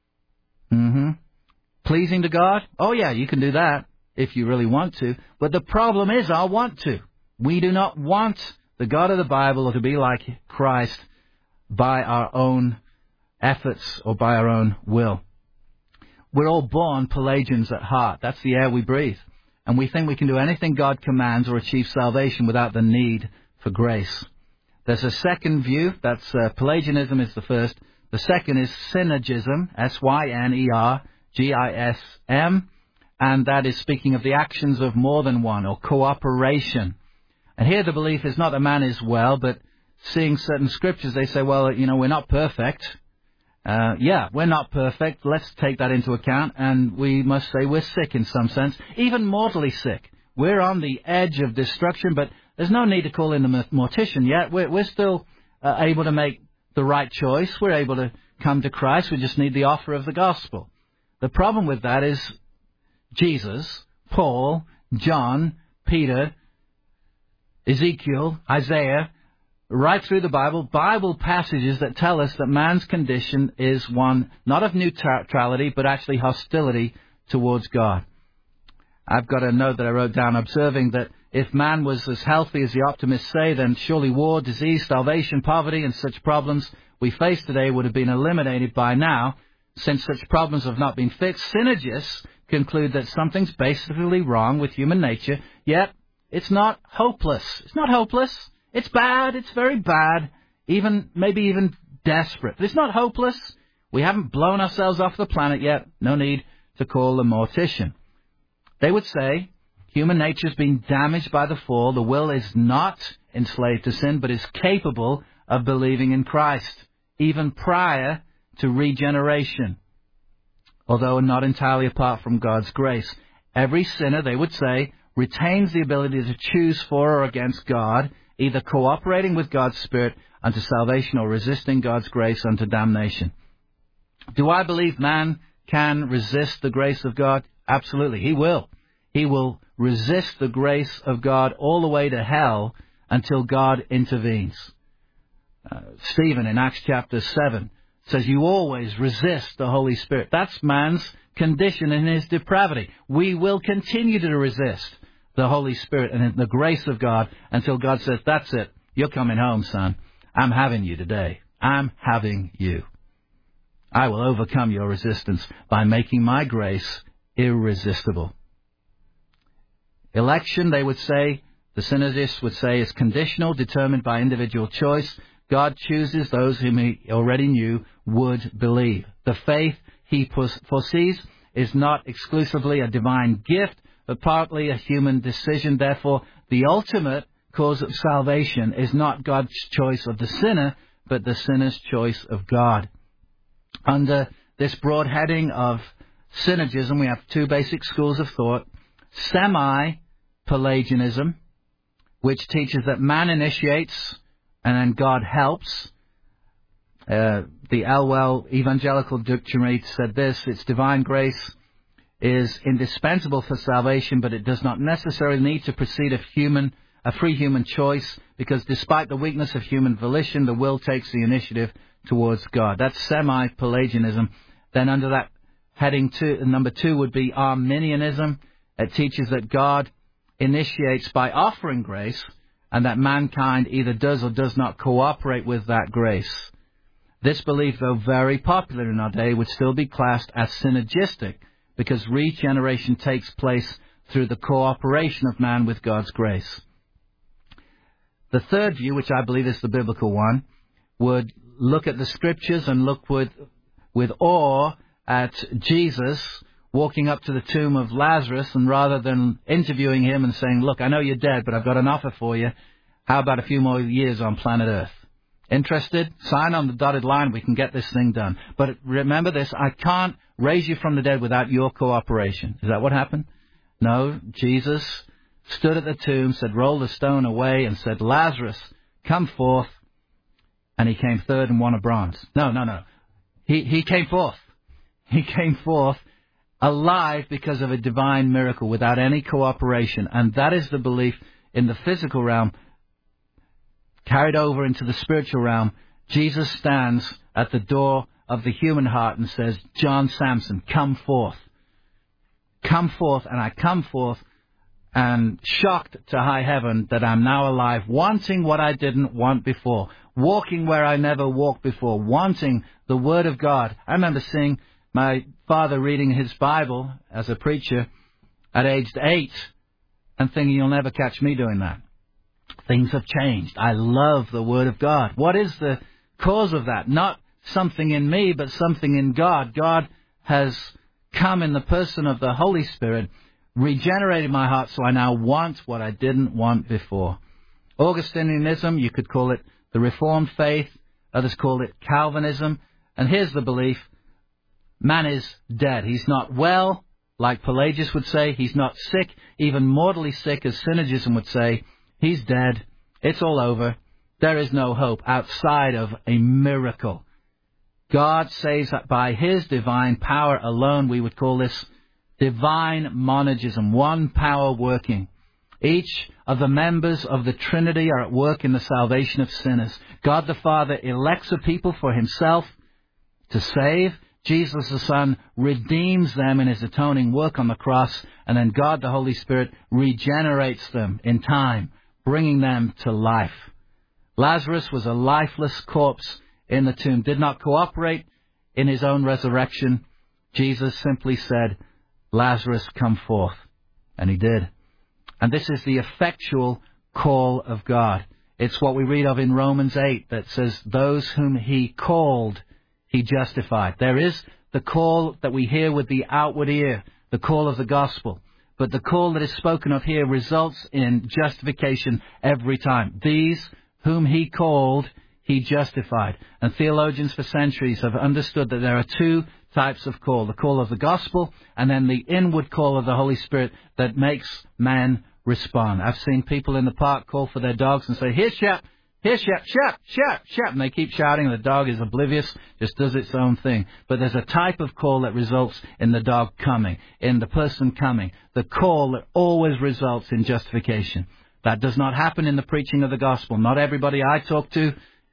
Pleasing to God? Oh yeah, you can do that if you really want to. But the problem is, I want to. We do not want the God of the Bible to be like Christ by our own efforts or by our own will. We're all born Pelagians at heart. That's the air we breathe. And we think we can do anything God commands or achieve salvation without the need for grace. There's a second view. That's Pelagianism is the first. The second is synergism, Synergism, and that is speaking of the actions of more than one, or cooperation. And here the belief is not that man is well, but seeing certain scriptures, they say, well, we're not perfect. We're not perfect. Let's take that into account, and we must say we're sick in some sense, even mortally sick. We're on the edge of destruction, but there's no need to call in the mortician yet. We're still able to make the right choice. We're able to come to Christ. We just need the offer of the gospel. The problem with that is Jesus, Paul, John, Peter, Ezekiel, Isaiah, right through the Bible passages that tell us that man's condition is one not of neutrality, but actually hostility towards God. I've got a note that I wrote down observing that if man was as healthy as the optimists say, then surely war, disease, starvation, poverty, and such problems we face today would have been eliminated by now. Since such problems have not been fixed, synergists conclude that something's basically wrong with human nature, yet it's not hopeless. It's not hopeless. It's bad. It's very bad. Maybe even desperate. But it's not hopeless. We haven't blown ourselves off the planet yet. No need to call the mortician. They would say human nature has been damaged by the fall. The will is not enslaved to sin, but is capable of believing in Christ, even prior to regeneration, although not entirely apart from God's grace. Every sinner, they would say, retains the ability to choose for or against God, either cooperating with God's Spirit unto salvation or resisting God's grace unto damnation. Do I believe man can resist the grace of God? Absolutely, he will. He will resist the grace of God all the way to hell until God intervenes. Stephen in Acts chapter 7 says you always resist the Holy Spirit. That's man's condition in his depravity. We will continue to resist the Holy Spirit and the grace of God until God says, that's it. You're coming home, son. I'm having you today. I'm having you. I will overcome your resistance by making my grace irresistible. Election, they would say, the synergists would say, is conditional, determined by individual choice. God chooses those whom he already knew would believe. The faith he foresees is not exclusively a divine gift, but partly a human decision. Therefore, the ultimate cause of salvation is not God's choice of the sinner, but the sinner's choice of God. Under this broad heading of synergism, we have two basic schools of thought. Semi-Pelagianism, which teaches that man initiates and then God helps. The Elwell Evangelical Dictionary said this: its divine grace is indispensable for salvation, but it does not necessarily need to precede a free human choice, because despite the weakness of human volition, the will takes the initiative towards God. That's semi-Pelagianism. Then under that heading number 2 would be Arminianism. It teaches that God initiates by offering grace, and that mankind either does or does not cooperate with that grace. This belief, though very popular in our day, would still be classed as synergistic, because regeneration takes place through the cooperation of man with God's grace. The third view, which I believe is the biblical one, would look at the Scriptures and look with awe at Jesus walking up to the tomb of Lazarus, and rather than interviewing him and saying, look, I know you're dead, but I've got an offer for you. How about a few more years on planet Earth? Interested? Sign on the dotted line. We can get this thing done. But remember this, I can't raise you from the dead without your cooperation. Is that what happened? No, Jesus stood at the tomb, said, roll the stone away, and said, Lazarus, come forth. And he came third and won a bronze. No. He came forth. He came forth alive because of a divine miracle without any cooperation. And that is the belief in the physical realm carried over into the spiritual realm. Jesus stands at the door of the human heart and says, John Samson, come forth. Come forth, and I come forth and shocked to high heaven that I'm now alive, wanting what I didn't want before, walking where I never walked before, wanting the Word of God. I remember seeing my father reading his Bible as a preacher at age 8 and thinking, you'll never catch me doing that. Things have changed. I love the Word of God. What is the cause of that? Not something in me, but something in God. God has come in the person of the Holy Spirit, regenerated my heart, so I now want what I didn't want before. Augustinianism, you could call it the Reformed faith. Others call it Calvinism. And here's the belief. Man is dead. He's not well, like Pelagius would say. He's not sick, even mortally sick, as synergism would say. He's dead. It's all over. There is no hope outside of a miracle. God saves by His divine power alone. We would call this divine monergism, one power working. Each of the members of the Trinity are at work in the salvation of sinners. God the Father elects a people for Himself to save. Jesus the Son redeems them in His atoning work on the cross. And then God the Holy Spirit regenerates them in time, bringing them to life. Lazarus was a lifeless corpse in the tomb, did not cooperate in His own resurrection. Jesus simply said, Lazarus, come forth. And He did. And this is the effectual call of God. It's what we read of in Romans 8 that says, those whom He called, He justified. There is the call that we hear with the outward ear, the call of the gospel. But the call that is spoken of here results in justification every time. These whom He called, He justified. And theologians for centuries have understood that there are two types of call. The call of the gospel, and then the inward call of the Holy Spirit that makes man respond. I've seen people in the park call for their dogs and say, here, Shep, Shep, Shep, Shep. And they keep shouting, and the dog is oblivious, just does its own thing. But there's a type of call that results in the dog coming, in the person coming. The call that always results in justification. That does not happen in the preaching of the gospel. Not everybody I talk to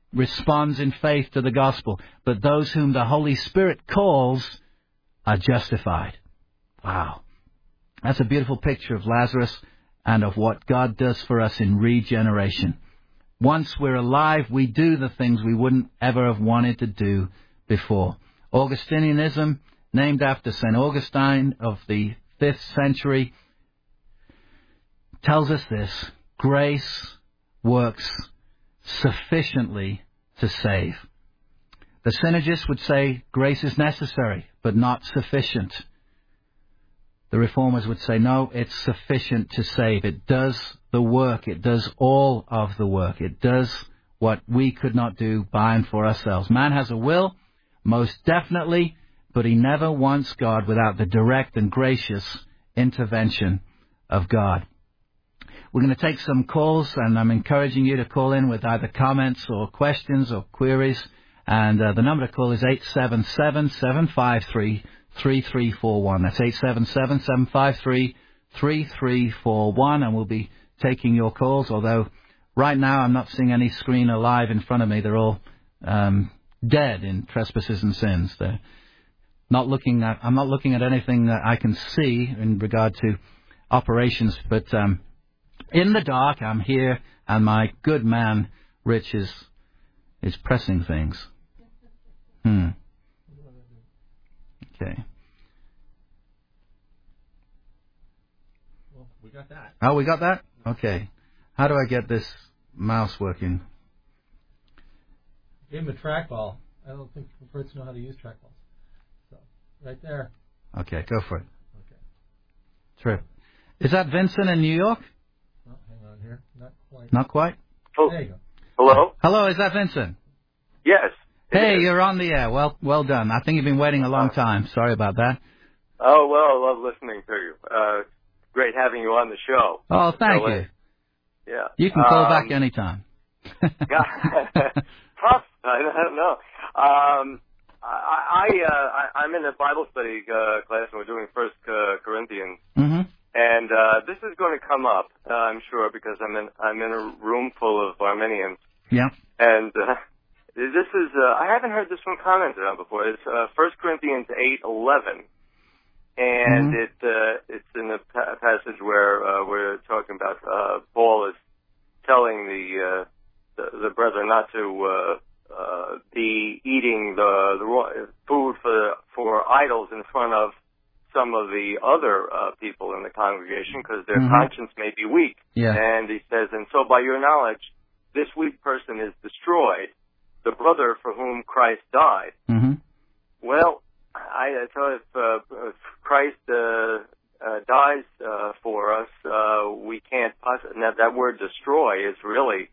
responds in faith to the gospel. But those whom the Holy Spirit calls are justified. Wow. That's a beautiful picture of Lazarus and of what God does for us in regeneration. Once we're alive, we do the things we wouldn't ever have wanted to do before. Augustinianism, named after St. Augustine of the 5th century, tells us this: grace works sufficiently to save. The synergists would say grace is necessary, but not sufficient. The reformers would say, no, it's sufficient to save. It does the work. It does all of the work. It does what we could not do by and for ourselves. Man has a will, most definitely, but he never wants God without the direct and gracious intervention of God. We're going to take some calls, and I'm encouraging you to call in with either comments or questions or queries. And the number to call is 877-753-3341. That's 877-753-3341, and we'll be taking your calls, although right now I'm not seeing any screen alive in front of me. They're all dead in trespasses and sins. I'm not looking at anything that I can see in regard to operations, but in the dark I'm here, and my good man Rich is pressing things. Okay. Well, we got that. Oh, we got that? Okay. How do I get this mouse working? Give him a trackball. I don't think Fritz know how to use trackballs. So, right there. Okay, go for it. Okay. True. Is that Vincent in New York? Oh, hang on here. Not quite. Not quite? Oh. There you go. Hello? Hello, is that Vincent? Yes. Hey, you're on the air. Well done. I think you've been waiting a long time. Sorry about that. Oh, well, I love listening to you. Great having you on the show. Oh, thank you. Yeah. You can call back anytime. Tough. I don't know. I'm in a Bible study class, and we're doing 1 Corinthians. Mm-hmm. And this is going to come up, I'm sure, because I'm in a room full of Armenians. Yeah. And this is I haven't heard this one commented on before. It's 1 Corinthians 8:11, and it's in a passage where we're talking about Paul is telling the brethren not to be eating the raw food for idols in front of some of the other people in the congregation, because their conscience may be weak. Yeah. And he says, and so by your knowledge, this weak person is destroyed, the brother for whom Christ died. Mm-hmm. Well, I thought if Christ dies for us, we can't possibly. That word "destroy" is really.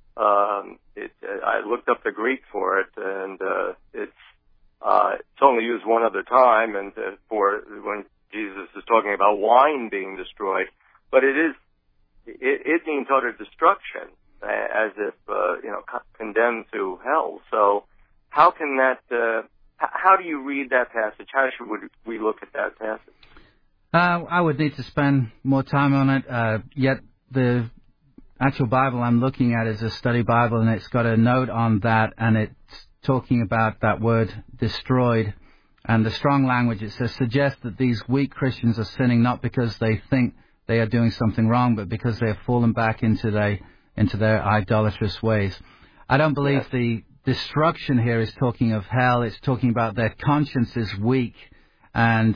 I looked up the Greek for it, and it's only used one other time, and for when Jesus is talking about wine being destroyed, but it means utter destruction, as if condemned to hell. So, how can that? How do you read that passage? How should we look at that passage? I would need to spend more time on it. Yet the actual Bible I'm looking at is a study Bible, and it's got a note on that, and it's talking about that word "destroyed." And the strong language, it says, suggests that these weak Christians are sinning not because they think they are doing something wrong, but because they have fallen back into their idolatrous ways. I don't believe the destruction here is talking of hell. It's talking about their conscience is weak. And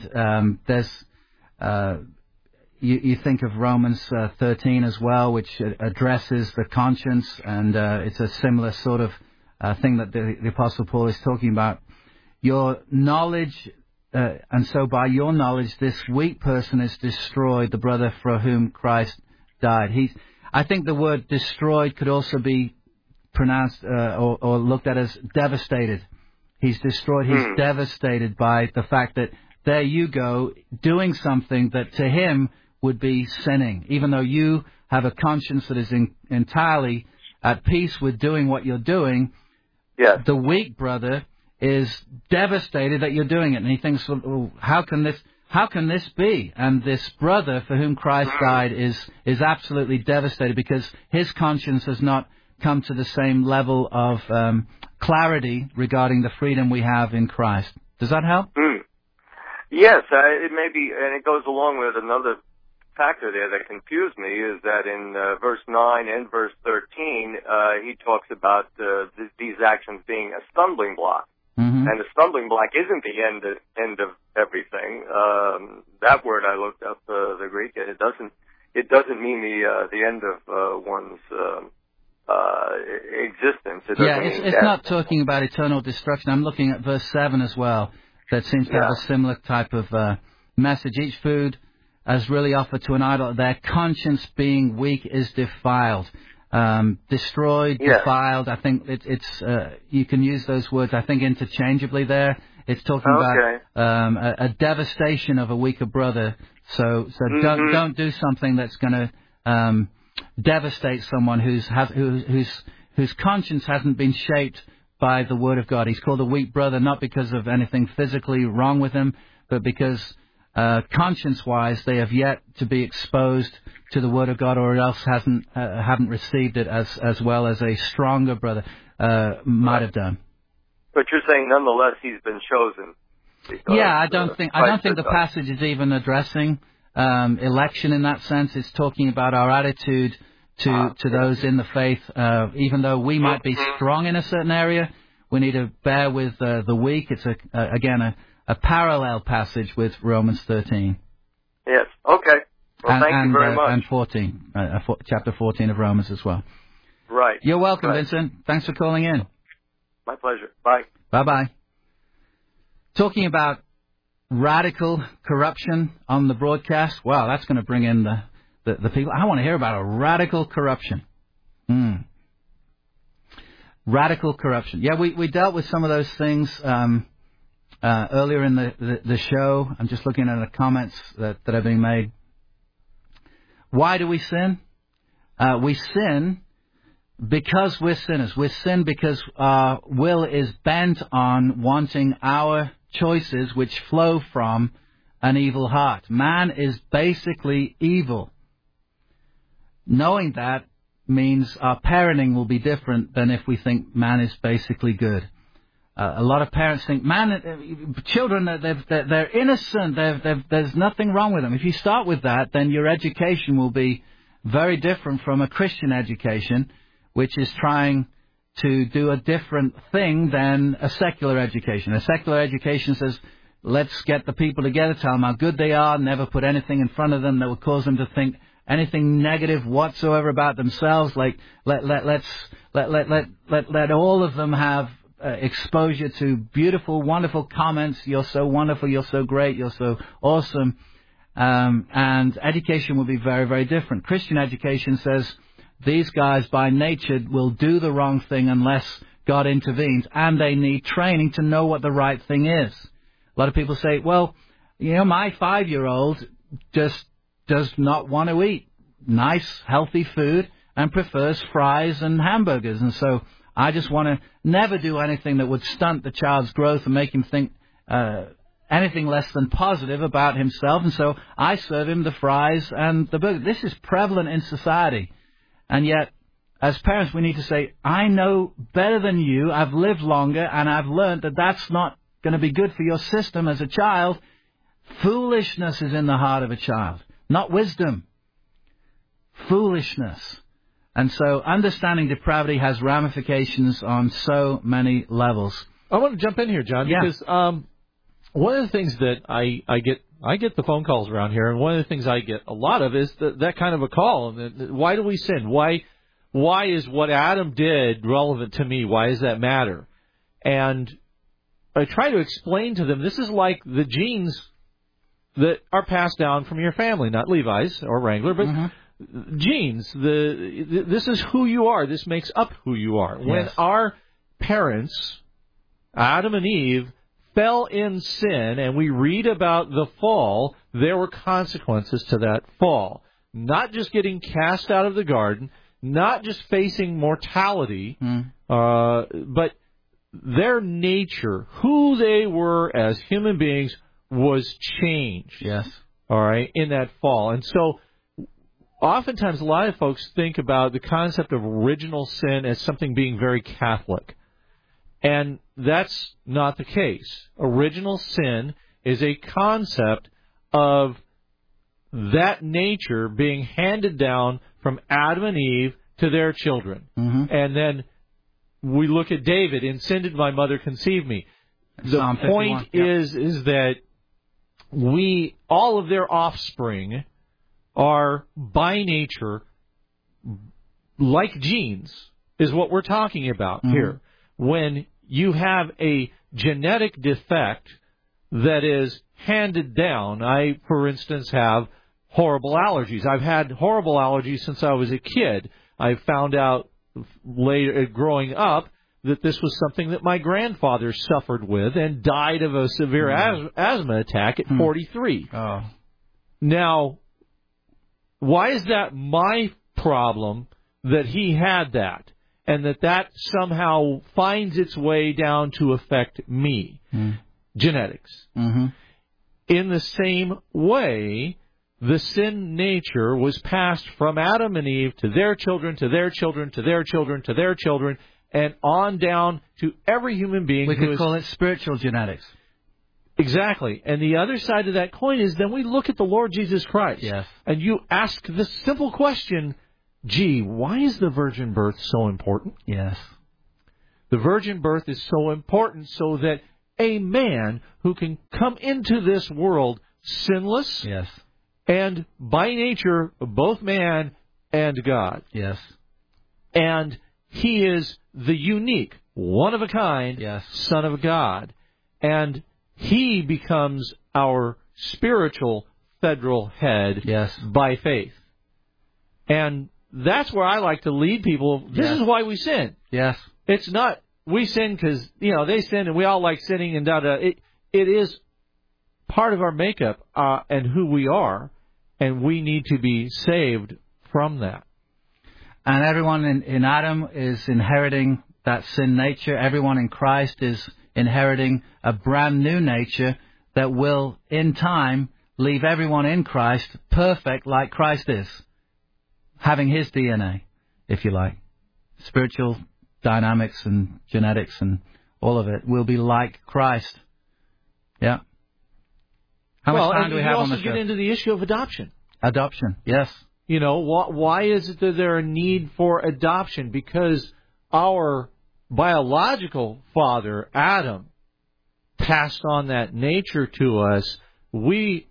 you think of Romans 13 as well, which addresses the conscience, and it's a similar sort of thing that the Apostle Paul is talking about. Your knowledge, and so by your knowledge, this weak person is destroyed, the brother for whom Christ died. I think the word destroyed could also be pronounced or looked at as devastated. He's destroyed. He's devastated by the fact that there you go, doing something that to him would be sinning, even though you have a conscience that is entirely at peace with doing what you're doing. Yeah. The weak brother is devastated that you're doing it, and he thinks, well, how can this be? And this brother for whom Christ died is absolutely devastated because his conscience has not come to the same level of clarity regarding the freedom we have in Christ. Does that help? Yes, it may be, and it goes along with another factor there that confused me, is that in verse 9 and verse 13, he talks about these actions being a stumbling block. Mm-hmm. And the stumbling block isn't the end of everything. That word I looked up, the Greek, it doesn't mean the end of one's existence. It's not talking about eternal destruction. I'm looking at verse 7 as well. That seems to have a similar type of message. Each food as really offered to an idol, their conscience being weak is defiled. Destroyed, defiled. I think it's you can use those words, I think, interchangeably there. It's talking about a devastation of a weaker brother. So don't do something that's going to devastate someone whose conscience hasn't been shaped by the Word of God. He's called a weak brother not because of anything physically wrong with him, but because conscience-wise they have yet to be exposed to the Word of God, or else haven't received it as well as a stronger brother might have done. But you're saying nonetheless he's been chosen. Because, I don't think the passage is even addressing election in that sense. It's talking about our attitude to those in the faith. Even though we might be strong in a certain area, we need to bear with the weak. It's a parallel passage with Romans 13. Yes. Okay. Well, thank you very much. And 14, chapter 14 of Romans as well. Right. You're welcome, Vincent. Thanks for calling in. My pleasure. Bye. Bye-bye. Talking about radical corruption on the broadcast. Wow, that's going to bring in the people. I want to hear about a radical corruption. Radical corruption. Yeah, we dealt with some of those things earlier in the show. I'm just looking at the comments that are being made. Why do we sin? We sin because we're sinners. We sin because our will is bent on wanting our choices which flow from an evil heart. Man is basically evil. Knowing that means our parenting will be different than if we think man is basically good. A lot of parents think, children, they're innocent, there's nothing wrong with them. If you start with that, then your education will be very different from a Christian education, which is trying to do a different thing than a secular education. A secular education says, let's get the people together, tell them how good they are, never put anything in front of them that will cause them to think anything negative whatsoever about themselves. Like let all of them have exposure to beautiful, wonderful comments. You're so wonderful. You're so great. You're so awesome. And education will be very, very different. Christian education says these guys by nature will do the wrong thing unless God intervenes, and they need training to know what the right thing is. A lot of people say, well, my 5-year-old just does not want to eat nice, healthy food and prefers fries and hamburgers. And so I just want to never do anything that would stunt the child's growth and make him think anything less than positive about himself. And so I serve him the fries and the burger. This is prevalent in society. And yet, as parents, we need to say, I know better than you. I've lived longer, and I've learned that that's not going to be good for your system as a child. Foolishness is in the heart of a child, not wisdom. Foolishness. And so understanding depravity has ramifications on so many levels. I want to jump in here, John, because one of the things that I get the phone calls around here, and one of the things I get a lot of is that kind of a call. Why do we sin? Why is what Adam did relevant to me? Why does that matter? And I try to explain to them, this is like the genes that are passed down from your family, not Levi's or Wrangler, but genes. This is who you are. This makes up who you are. Yes. When our parents, Adam and Eve, fell in sin, and we read about the fall, there were consequences to that fall. Not just getting cast out of the garden, not just facing mortality, but their nature, who they were as human beings, was changed. Yes. All right, in that fall. And so oftentimes a lot of folks think about the concept of original sin as something being very Catholic. And that's not the case. Original sin is a concept of that nature being handed down from Adam and Eve to their children. Mm-hmm. And then we look at David, "In sin did my mother conceive me." The Psalm 51, point is that all of their offspring are by nature like genes, is what we're talking about here. When you have a genetic defect that is handed down, I, for instance, have horrible allergies. I've had horrible allergies since I was a kid. I found out later, growing up, that this was something that my grandfather suffered with and died of a severe asthma attack at 43. Oh. Now, why is that my problem that he had that, and that somehow finds its way down to affect me? Genetics. Mm-hmm. In the same way, the sin nature was passed from Adam and Eve to their children, to their children, to their children, to their children, and on down to every human being. We could call it spiritual genetics. Exactly. And the other side of that coin is then we look at the Lord Jesus Christ. Yes. And you ask this simple question, why is the virgin birth so important? Yes. The virgin birth is so important so that a man who can come into this world sinless, yes, and by nature both man and God. Yes. And he is the unique, one-of-a-kind Son of God. And he becomes our spiritual federal head by faith. And that's where I like to lead people. This is why we sin. Yes. It's not we sin because, they sin and we all like sinning and da-da. It is part of our makeup and who we are, and we need to be saved from that. And everyone in Adam is inheriting that sin nature. Everyone in Christ is inheriting a brand new nature that will, in time, leave everyone in Christ perfect like Christ is, having his DNA, if you like. Spiritual dynamics and genetics and all of it will be like Christ. Yeah. How much time do we have on the show? You also get into the issue of adoption. Adoption, yes. Why is it that there a need for adoption? Because our biological father, Adam, passed on that nature to us. We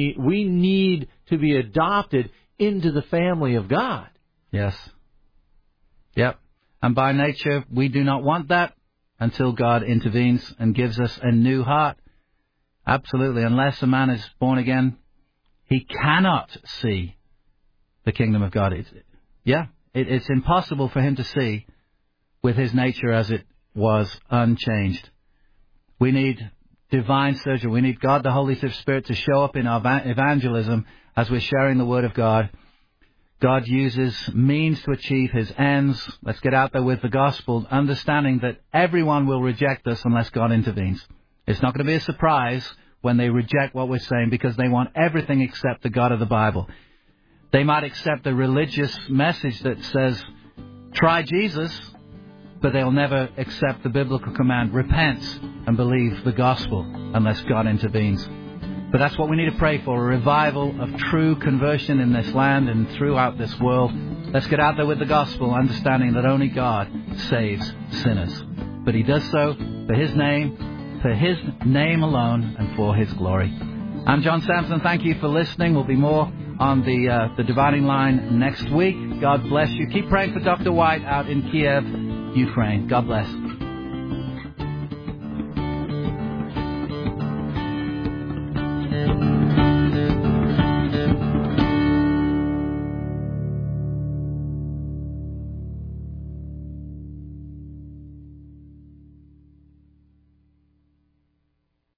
need to be adopted into the family of God. Yes. Yep. And by nature, we do not want that until God intervenes and gives us a new heart. Absolutely. Unless a man is born again, he cannot see the kingdom of God. It's impossible for him to see with his nature as it was unchanged. We need divine surgery. We need God, the Holy Spirit, to show up in our evangelism as we're sharing the Word of God. God uses means to achieve his ends. Let's get out there with the gospel, understanding that everyone will reject us unless God intervenes. It's not going to be a surprise when they reject what we're saying because they want everything except the God of the Bible. They might accept a religious message that says, try Jesus, but they'll never accept the biblical command, repent and believe the gospel unless God intervenes. But that's what we need to pray for, a revival of true conversion in this land and throughout this world. Let's get out there with the gospel, understanding that only God saves sinners. But he does so for his name alone, and for his glory. I'm John Sampson. Thank you for listening. We'll be more on the Dividing Line next week. God bless you. Keep praying for Dr. White out in Kiev, Ukraine. God bless.